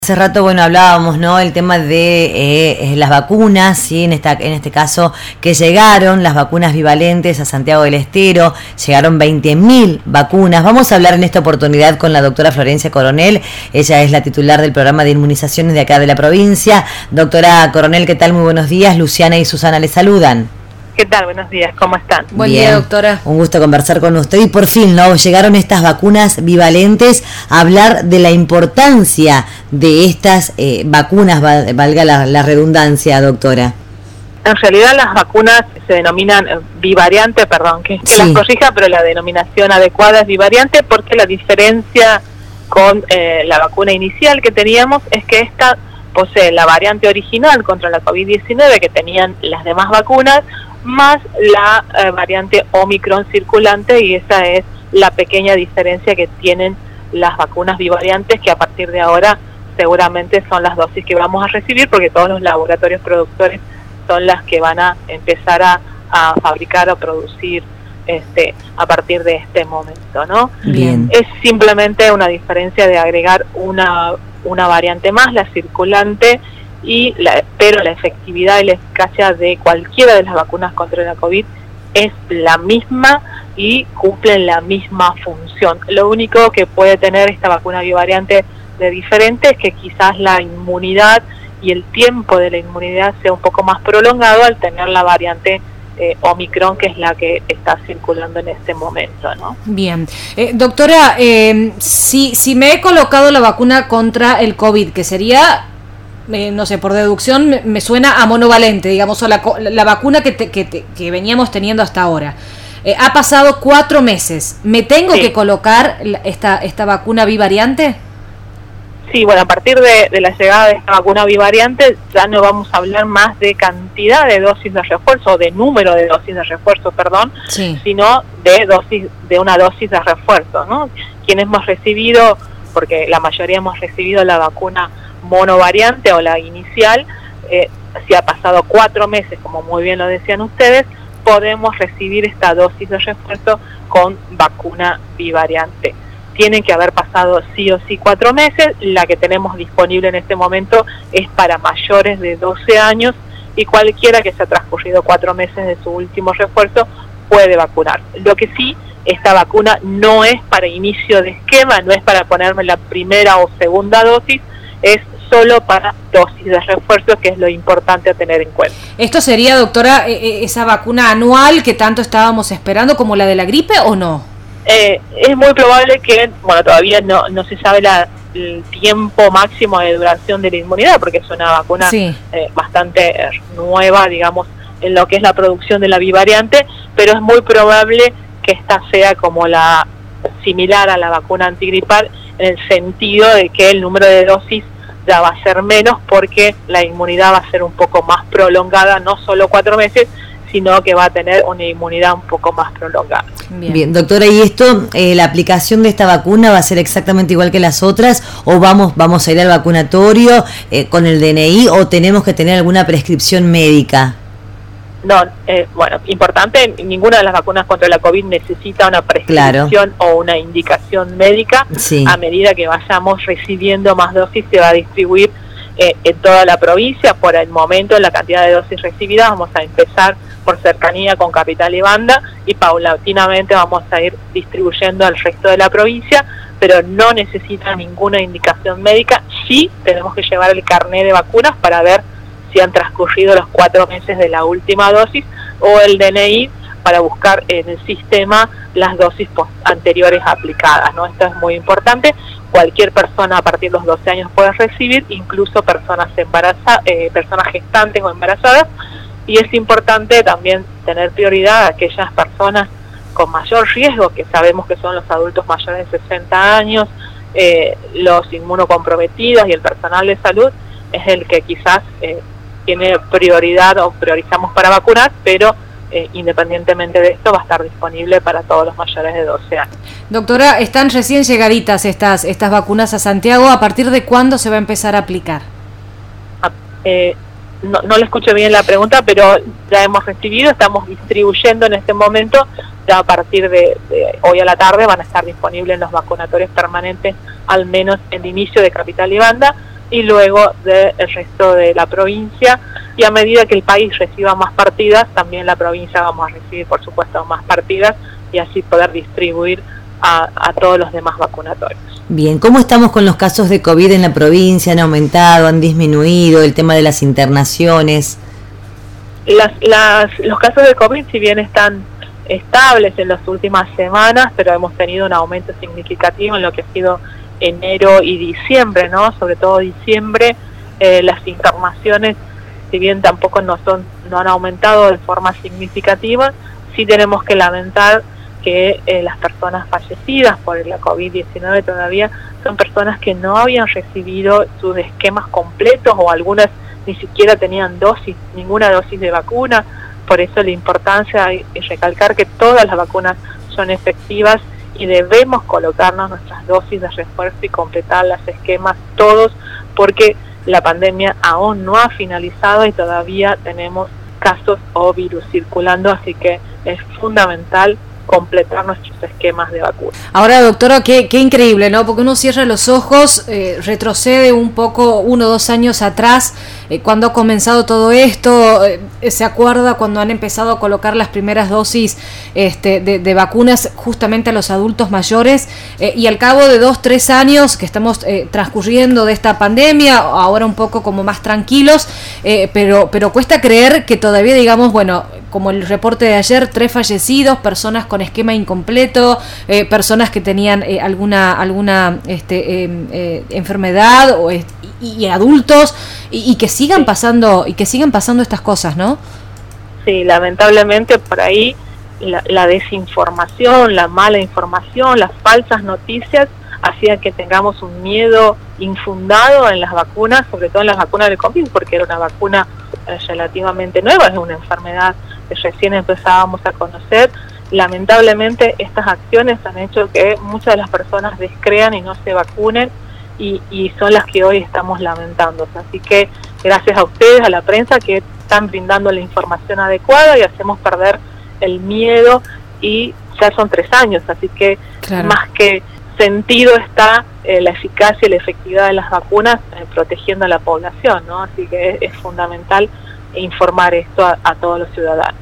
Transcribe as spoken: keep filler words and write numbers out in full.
Hace rato, bueno, hablábamos, ¿no? El tema de eh, las vacunas, ¿sí? En esta, en este caso, que llegaron las vacunas bivalentes a Santiago del Estero, llegaron veinte mil vacunas. Vamos a hablar en esta oportunidad con la doctora Florencia Coronel, ella es la titular del programa de inmunizaciones de acá de la provincia. Doctora Coronel, ¿qué tal? Muy buenos días. Luciana y Susana les saludan. ¿Qué tal? Buenos días, ¿cómo están? Buen día, doctora. Un gusto conversar con usted. Y por fin, ¿no? Llegaron estas vacunas bivalentes a hablar de la importancia de estas eh, vacunas, valga la, la redundancia, doctora. En realidad las vacunas se denominan eh, bivariante, perdón, que, que sí. las corrija, pero la denominación adecuada es bivariante porque la diferencia con eh, la vacuna inicial que teníamos es que esta posee la variante original contra la COVID diecinueve que tenían las demás vacunas, más la eh, variante Omicron circulante, y esa es la pequeña diferencia que tienen las vacunas bivariantes, que a partir de ahora seguramente son las dosis que vamos a recibir, porque todos los laboratorios productores son las que van a empezar a, a fabricar o producir este a partir de este momento, ¿no? Bien. Es simplemente una diferencia de agregar una, una variante más, la circulante, y la, pero la efectividad y la eficacia de cualquiera de las vacunas contra la COVID es la misma y cumplen la misma función. Lo único que puede tener esta vacuna bivariante de diferente es que quizás la inmunidad y el tiempo de la inmunidad sea un poco más prolongado al tener la variante eh, Omicron, que es la que está circulando en este momento, ¿no? Bien. Eh, doctora, eh, si, si me he colocado la vacuna contra el COVID, que sería... Eh, no sé, por deducción me, me suena a monovalente, digamos, o la, la vacuna que, te, que, te, que veníamos teniendo hasta ahora. Eh, ha pasado cuatro meses. ¿Me tengo sí. que colocar la, esta, esta vacuna bivariante? Sí, bueno, a partir de, de la llegada de esta vacuna bivariante ya no vamos a hablar más de cantidad de dosis de refuerzo, de número de dosis de refuerzo, perdón, sí. sino de dosis de una dosis de refuerzo, ¿no? Quienes hemos recibido, porque la mayoría hemos recibido la vacuna monovariante o la inicial, eh, si ha pasado cuatro meses, como muy bien lo decían ustedes, podemos recibir esta dosis de refuerzo con vacuna bivariante. Tienen que haber pasado sí o sí cuatro meses. La que tenemos disponible en este momento es para mayores de doce años, y cualquiera que se ha transcurrido cuatro meses de su último refuerzo puede vacunar. Lo que sí, esta vacuna no es para inicio de esquema, no es para ponerme la primera o segunda dosis, es solo para dosis de refuerzo, que es lo importante a tener en cuenta. ¿Esto sería, doctora, esa vacuna anual que tanto estábamos esperando como la de la gripe o no? Eh, es muy probable que, bueno, todavía no, no se sabe la, el tiempo máximo de duración de la inmunidad, porque es una vacuna sí. eh, bastante nueva, digamos, en lo que es la producción de la bivariante, pero es muy probable que esta sea como la similar a la vacuna antigripal, en el sentido de que el número de dosis ya va a ser menos, porque la inmunidad va a ser un poco más prolongada, no solo cuatro meses, sino que va a tener una inmunidad un poco más prolongada. Bien, Bien doctora, ¿y esto, eh, la aplicación de esta vacuna va a ser exactamente igual que las otras, o vamos vamos a ir al vacunatorio eh, con el D N I, o tenemos que tener alguna prescripción médica? No, eh, bueno, importante, ninguna de las vacunas contra la COVID necesita una prescripción claro. o una indicación médica. Sí. A medida que vayamos recibiendo más dosis, se va a distribuir eh, en toda la provincia. Por el momento, en la cantidad de dosis recibidas, vamos a empezar por cercanía con Capital y Banda, y paulatinamente vamos a ir distribuyendo al resto de la provincia, pero no necesita ninguna indicación médica. Sí tenemos que llevar el carnet de vacunas para ver si han transcurrido los cuatro meses de la última dosis, o el D N I para buscar en el sistema las dosis anteriores aplicadas, ¿no? Esto es muy importante. Cualquier persona a partir de los doce años puede recibir, incluso personas embarazadas, eh, personas gestantes o embarazadas, y es importante también tener prioridad a aquellas personas con mayor riesgo, que sabemos que son los adultos mayores de sesenta años, eh, los inmunocomprometidos y el personal de salud, es el que quizás eh, tiene prioridad o priorizamos para vacunar, pero eh, independientemente de esto va a estar disponible para todos los mayores de doce años. Doctora, están recién llegaditas estas estas vacunas a Santiago. ¿A partir de cuándo se va a empezar a aplicar? Ah, eh, no, no le escucho bien la pregunta, pero ya hemos recibido, estamos distribuyendo en este momento, ya a partir de, de hoy a la tarde van a estar disponibles en los vacunatorios permanentes, al menos en el inicio de Capital y Banda, y luego del resto de la provincia, y a medida que el país reciba más partidas, también la provincia vamos a recibir, por supuesto, más partidas, y así poder distribuir a, a todos los demás vacunatorios. Bien, ¿cómo estamos con los casos de COVID en la provincia? ¿Han aumentado, han disminuido el tema de las internaciones? Las, las, los casos de COVID, si bien están estables en las últimas semanas, pero hemos tenido un aumento significativo en lo que ha sido enero y diciembre, ¿no? Sobre todo diciembre, eh, las internaciones, si bien tampoco no son, no han aumentado de forma significativa, sí tenemos que lamentar que eh, las personas fallecidas por la COVID diecinueve todavía son personas que no habían recibido sus esquemas completos, o algunas ni siquiera tenían dosis, ninguna dosis de vacuna. Por eso la importancia es recalcar que todas las vacunas son efectivas y debemos colocarnos nuestras dosis de refuerzo y completar los esquemas todos, porque la pandemia aún no ha finalizado y todavía tenemos casos o virus circulando, así que es fundamental completar nuestros esquemas de vacuna. Ahora, doctora, qué, qué increíble, ¿no? Porque uno cierra los ojos, eh, retrocede un poco, uno o dos años atrás, eh, cuando ha comenzado todo esto, eh, se acuerda cuando han empezado a colocar las primeras dosis este, de, de vacunas justamente a los adultos mayores, eh, y al cabo de dos, tres años que estamos eh, transcurriendo de esta pandemia, ahora un poco como más tranquilos, eh, pero, pero cuesta creer que todavía digamos, bueno, como el reporte de ayer, tres fallecidos, personas con esquema incompleto, eh, personas que tenían eh, alguna alguna este, eh, eh, enfermedad o, y, y adultos y, y que sigan pasando y que sigan pasando estas cosas, ¿no? Sí, lamentablemente por ahí la, la desinformación, la mala información, las falsas noticias hacía que tengamos un miedo infundado en las vacunas, sobre todo en las vacunas de COVID, porque era una vacuna eh, relativamente nueva, es una enfermedad que recién empezábamos a conocer. Lamentablemente estas acciones han hecho que muchas de las personas descrean y no se vacunen, y, y son las que hoy estamos lamentando. Así que gracias a ustedes, a la prensa, que están brindando la información adecuada y hacemos perder el miedo, y ya son tres años, así que claro, más que sentido está eh, la eficacia y la efectividad de las vacunas eh, protegiendo a la población, ¿no? Así que es, es fundamental informar esto a, a todos los ciudadanos.